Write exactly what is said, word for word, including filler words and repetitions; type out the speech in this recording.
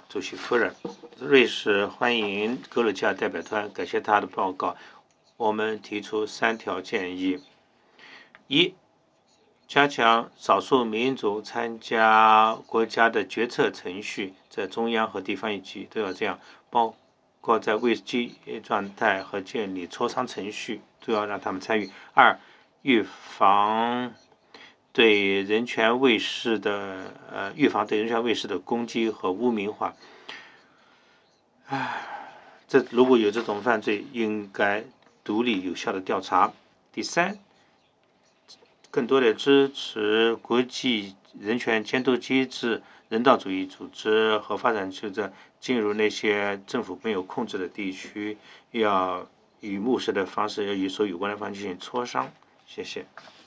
主席夫人。瑞士欢迎格鲁吉亚代表团，感谢他的报告。我们提出三条建议：一、加强少数民族参加国家的决策程序，在中央和地方一级都要这样，包括在危机状态和建立磋商程序，都要让他们参与。二、预防对人权卫士的呃预防对人权卫士的攻击和污名化。唉，这如果有这种犯罪，应该独立有效的调查。第三，更多的支持国际人权监督机制、人道主义组织和发展组织进入那些政府没有控制的地区，要以务实的方式，要与所有关的方进行磋商。谢谢。